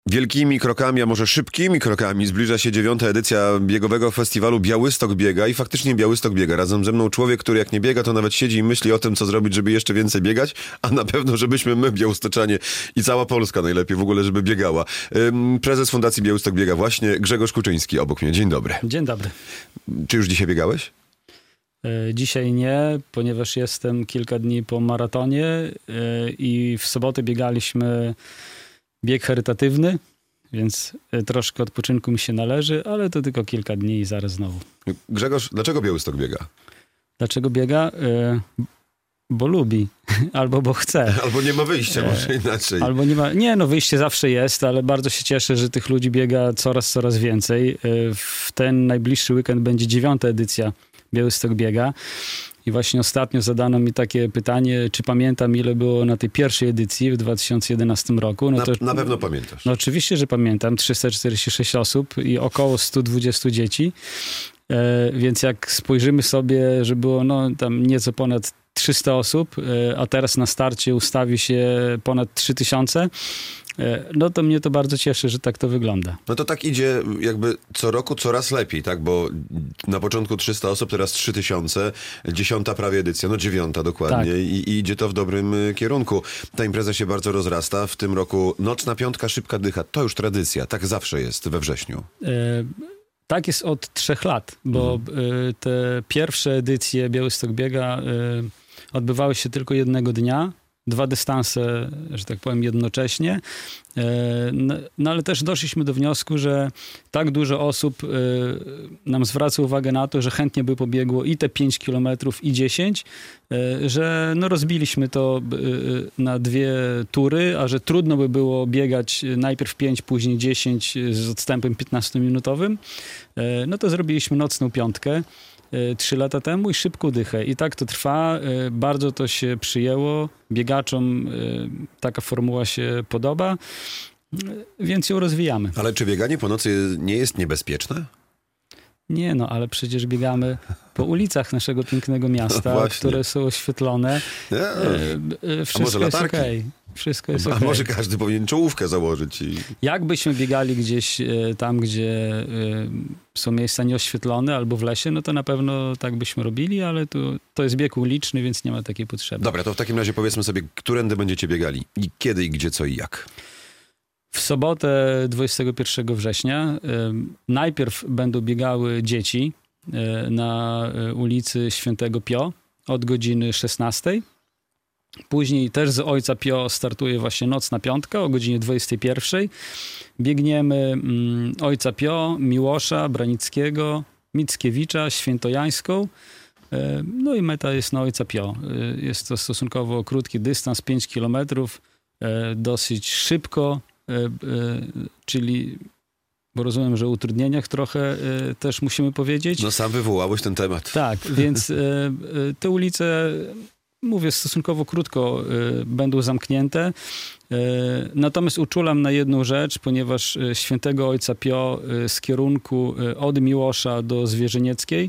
Wielkimi krokami, a może szybkimi krokami zbliża się 9. edycja biegowego festiwalu Białystok Biega i faktycznie Białystok biega. Razem ze mną człowiek, który jak nie biega, to nawet siedzi i myśli o tym, co zrobić, żeby jeszcze więcej biegać, a na pewno, żebyśmy my, białostoczanie i cała Polska najlepiej w ogóle, żeby biegała. Prezes Fundacji Białystok Biega właśnie, Grzegorz Kuczyński obok mnie. Dzień dobry. Dzień dobry. Czy już dzisiaj biegałeś? Dzisiaj nie, ponieważ jestem kilka dni po maratonie i w sobotę biegaliśmy bieg charytatywny, więc troszkę odpoczynku mi się należy, ale to tylko kilka dni i zaraz znowu. Grzegorz, dlaczego Białystok biega? Dlaczego biega? Bo lubi, albo bo chce. Albo nie ma wyjścia, może inaczej. Albo nie ma, nie, no wyjście zawsze jest, ale bardzo się cieszę, że tych ludzi biega coraz więcej. W ten najbliższy weekend będzie 9. edycja Białystok biega. I właśnie ostatnio zadano mi takie pytanie, czy pamiętam, ile było na tej pierwszej edycji w 2011 roku. No na pewno pamiętasz. No oczywiście, że pamiętam. 346 osób i około 120 dzieci. Więc jak spojrzymy sobie, że było tam nieco ponad 300 osób, a teraz na starcie ustawi się ponad 3000, no to mnie to bardzo cieszy, że tak to wygląda. No to tak idzie jakby co roku coraz lepiej, tak? Bo na początku 300 osób, teraz 3000, 10. prawie edycja, 9. dokładnie. Tak. I idzie to w dobrym kierunku. Ta impreza się bardzo rozrasta. W tym roku Nocna Piątka, Szybka Dycha. To już tradycja. Tak zawsze jest we wrześniu. Tak jest od 3 lat, bo te pierwsze edycje Białystok biega odbywały się tylko jednego dnia. 2 dystanse, że tak powiem, jednocześnie. No ale też doszliśmy do wniosku, że tak dużo osób nam zwraca uwagę na to, że chętnie by pobiegło i te 5 kilometrów i 10, że rozbiliśmy to na 2 tury, a że trudno by było biegać najpierw 5, później 10 z odstępem 15-minutowym, no to zrobiliśmy Nocną Piątkę 3 lata temu i Szybką Dychę. I tak to trwa. Bardzo to się przyjęło. Biegaczom taka formuła się podoba, więc ją rozwijamy. Ale czy bieganie po nocy nie jest niebezpieczne? Nie, ale przecież biegamy po ulicach naszego pięknego miasta, które są oświetlone. Wszystko jest okej. Wszystko jest okej. A może każdy powinien czołówkę założyć? Jakbyśmy biegali gdzieś tam, gdzie są miejsca nieoświetlone albo w lesie, no to na pewno tak byśmy robili, ale to jest bieg uliczny, więc nie ma takiej potrzeby. Dobra, to w takim razie powiedzmy sobie, którędy będziecie biegali? I kiedy, i gdzie, co i jak? W sobotę 21 września najpierw będą biegały dzieci na ulicy Świętego Pio od godziny 16. Później też z Ojca Pio startuje właśnie Nocna Piątka o godzinie 21. Biegniemy Ojca Pio, Miłosza, Branickiego, Mickiewicza, Świętojańską. No i meta jest na Ojca Pio. Jest to stosunkowo krótki dystans, 5 kilometrów, dosyć szybko, czyli, bo rozumiem, że o utrudnieniach trochę też musimy powiedzieć. No sam wywołałeś ten temat. Tak, więc te ulice, mówię, stosunkowo krótko będą zamknięte. Natomiast uczulam na jedną rzecz, ponieważ Świętego Ojca Pio z kierunku od Miłosza do Zwierzynieckiej,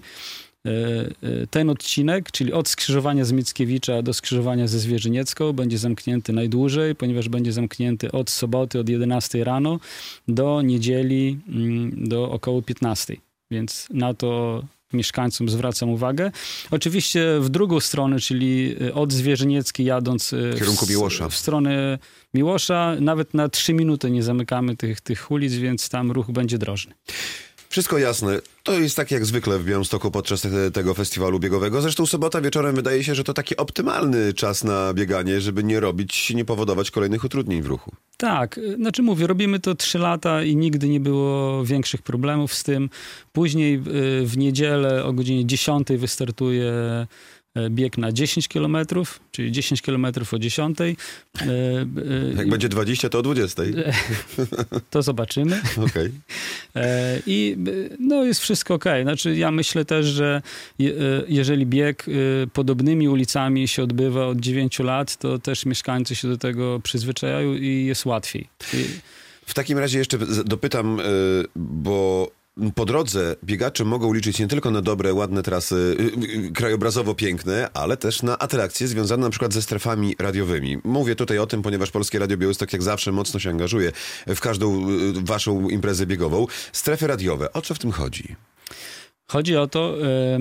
ten odcinek, czyli od skrzyżowania z Mickiewicza do skrzyżowania ze Zwierzyniecką, będzie zamknięty najdłużej, ponieważ będzie zamknięty od soboty od 11 rano do niedzieli do około 15. Więc na to mieszkańcom zwracam uwagę. Oczywiście w drugą stronę, czyli od Zwierzynieckiej jadąc w kierunku Miłosza. W stronę Miłosza, nawet na 3 minuty nie zamykamy tych ulic, więc tam ruch będzie drożny. Wszystko jasne. To jest tak jak zwykle w Białymstoku podczas tego festiwalu biegowego. Zresztą sobota wieczorem wydaje się, że to taki optymalny czas na bieganie, żeby nie powodować kolejnych utrudnień w ruchu. Tak, znaczy mówię, robimy to 3 lata i nigdy nie było większych problemów z tym. Później w niedzielę o godzinie 10 wystartuje bieg na 10 km, czyli 10 km o 10. Jak będzie 20, to o 20. To zobaczymy. Okay. I jest wszystko okej. Znaczy ja myślę też, że jeżeli bieg podobnymi ulicami się odbywa od 9 lat, to też mieszkańcy się do tego przyzwyczajają i jest łatwiej. W takim razie jeszcze dopytam, bo po drodze biegacze mogą liczyć nie tylko na dobre, ładne trasy, krajobrazowo piękne, ale też na atrakcje związane na przykład ze strefami radiowymi. Mówię tutaj o tym, ponieważ Polskie Radio Białystok jak zawsze mocno się angażuje w każdą waszą imprezę biegową. Strefy radiowe, o co w tym chodzi? Chodzi o to,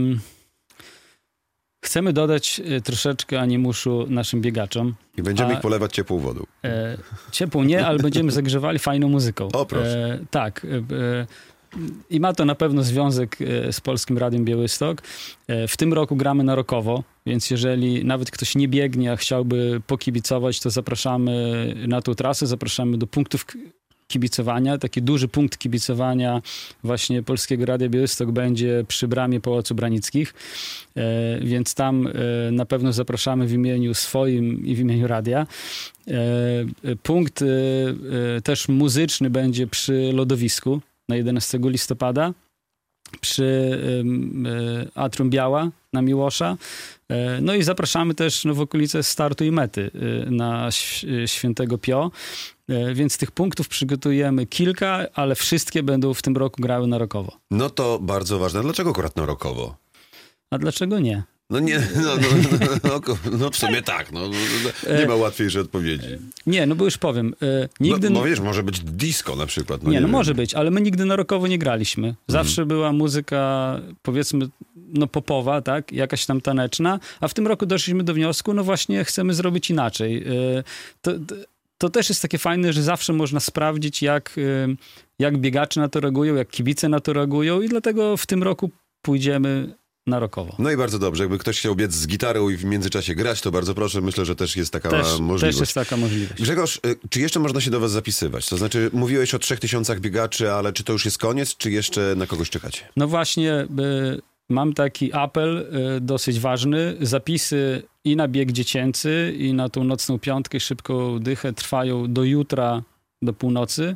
chcemy dodać troszeczkę animuszu naszym biegaczom. I będziemy ich polewać ciepłą wodą. Ciepłą nie, ale będziemy zagrzewali fajną muzyką. O, proszę. Tak. I ma to na pewno związek z Polskim Radiem Białystok. W tym roku gramy na rockowo, więc jeżeli nawet ktoś nie biegnie, a chciałby pokibicować, to zapraszamy na tą trasę, zapraszamy do punktów kibicowania. Taki duży punkt kibicowania właśnie Polskiego Radia Białystok będzie przy bramie Pałacu Branickich, więc tam na pewno zapraszamy w imieniu swoim i w imieniu radia. Punkt też muzyczny będzie przy lodowisku na 11 listopada, przy Atrium Biała na Miłosza. No i zapraszamy też w okolice startu i mety na Świętego Pio. Więc tych punktów przygotujemy kilka, ale wszystkie będą w tym roku grały na rockowo. No to bardzo ważne. Dlaczego akurat na rockowo? A dlaczego nie? No nie, no w sumie tak. Nie ma łatwiejszej odpowiedzi. Nie, no bo już powiem. Nigdy... Bo wiesz, może być disco na przykład. Nie, może być, ale my nigdy na rockowo nie graliśmy. Zawsze była muzyka, powiedzmy, popowa, tak? Jakaś tam taneczna, a w tym roku doszliśmy do wniosku, no właśnie chcemy zrobić inaczej. To też jest takie fajne, że zawsze można sprawdzić, jak biegacze na to reagują, jak kibice na to reagują i dlatego w tym roku pójdziemy na rockowo. No i bardzo dobrze. Jakby ktoś chciał biec z gitarą i w międzyczasie grać, to bardzo proszę. Myślę, że też jest taka możliwość. Też jest taka możliwość. Grzegorz, czy jeszcze można się do was zapisywać? To znaczy, mówiłeś o 3000 biegaczy, ale czy to już jest koniec, czy jeszcze na kogoś czekacie? No właśnie, mam taki apel dosyć ważny. Zapisy i na bieg dziecięcy, i na tą nocną piątkę, szybką dychę trwają do jutra, do północy.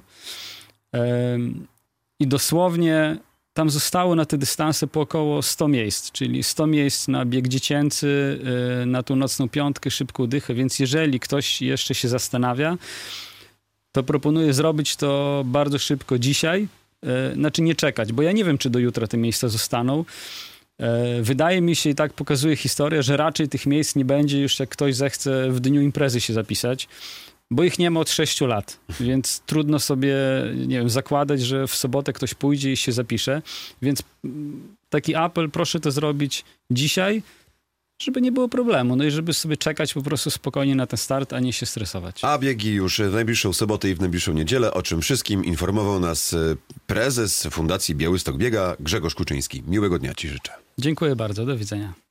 I dosłownie tam zostało na te dystanse po około 100 miejsc, czyli 100 miejsc na bieg dziecięcy, na tą nocną piątkę, szybką dychę, więc jeżeli ktoś jeszcze się zastanawia, to proponuję zrobić to bardzo szybko dzisiaj, znaczy nie czekać, bo ja nie wiem, czy do jutra te miejsca zostaną. Wydaje mi się, i tak pokazuje historia, że raczej tych miejsc nie będzie już, jak ktoś zechce w dniu imprezy się zapisać, bo ich nie ma od 6 lat, więc trudno sobie, nie wiem, zakładać, że w sobotę ktoś pójdzie i się zapisze, więc taki apel, proszę to zrobić dzisiaj, żeby nie było problemu, no i żeby sobie czekać po prostu spokojnie na ten start, a nie się stresować. A biegi już w najbliższą sobotę i w najbliższą niedzielę, o czym wszystkim informował nas prezes Fundacji Białystok Biega, Grzegorz Kuczyński. Miłego dnia ci życzę. Dziękuję bardzo, do widzenia.